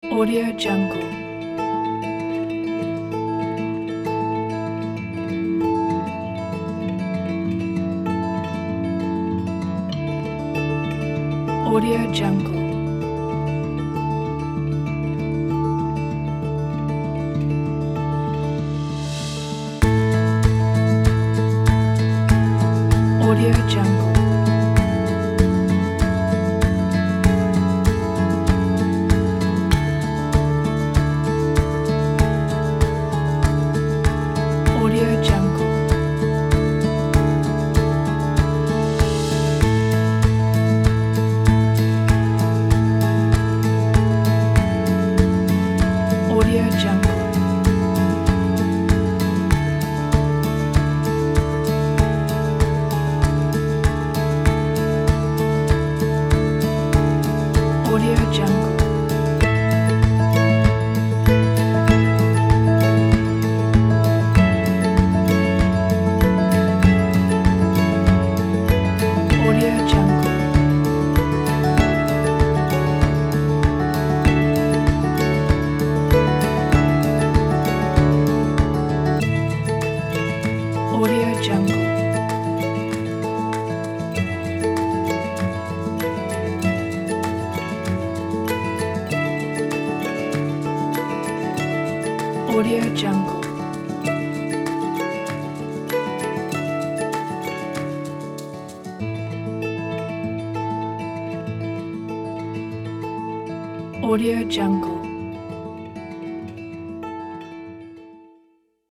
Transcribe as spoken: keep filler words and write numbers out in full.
Audio Jungle. Audio Jungle. Audio Jungle. Audio Jungle. Audio Jungle. Audio Jungle. Audio Jungle. Audio Jungle. Audio Jungle. Audio Jungle.